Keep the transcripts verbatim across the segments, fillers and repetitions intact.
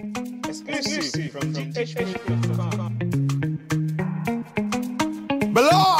Exclusive from D H H dot com. Below.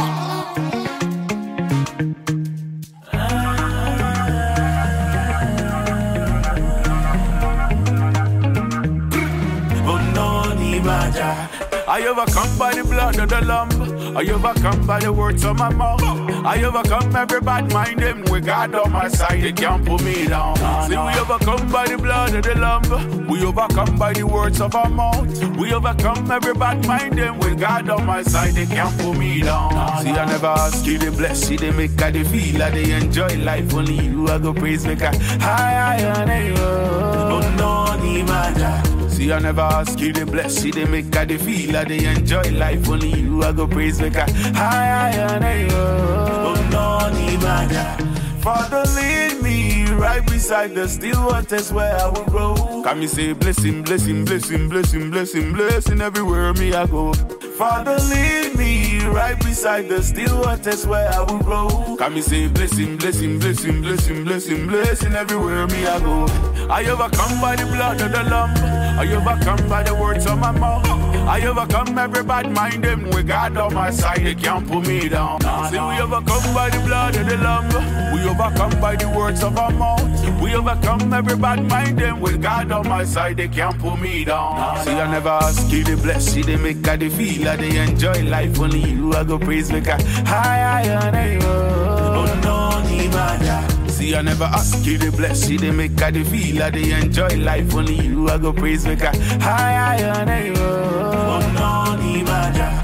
I overcome by the blood of the Lamb. I overcome by the words of my mouth. I overcome every bad mind them. We God on my side, they can't put me down. See, we overcome by the blood of the Lamb. We overcome by the words of our mouth. We overcome every bad mind them. We God on my side, they can't put me down. See, I never ask you to bless you, they make I they feel I they enjoy life. Only you I go praise make I high, high, on you. Oh no, ni maja. See, I never ask you to bless you, they make I they feel I they enjoy life. Only you I go praise make I high, high, on you. Oh no, ni maja. Father, lead me right beside the still waters where I will grow. Can me say blessing, blessing, blessing, blessing, blessing, blessing everywhere me I go. Father, lead me right beside the still waters where I will grow. Can me say blessing, blessing, blessing, blessing, blessing, blessing everywhere me I go. I overcome by the blood of the Lamb. I overcome by the words of my mouth. I overcome every bad mind them. We God on my side, they can't put me down. See, we overcome by the blood of the Lamb. We overcome by the words of our mouth. We overcome every bad mind them. With God on my side, they can't put me down. See, I never ask you to bless you, they make I they feel I they enjoy life. Only you I go praise make I high, high, on you. Oh no, ni maja. See, I never ask you to bless you, they make I they feel I they enjoy life. Only you I go praise make I high, high, on you. Oh no, ni maja.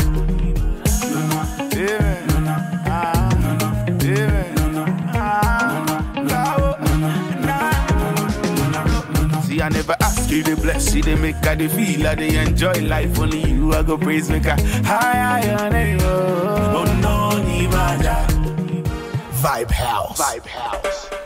Yeah. I never ask you to bless you, they make I they feel I they enjoy life. Only you I go praise make I high, high, on you. Oh no, ni maja. Vibe House. Vibe House.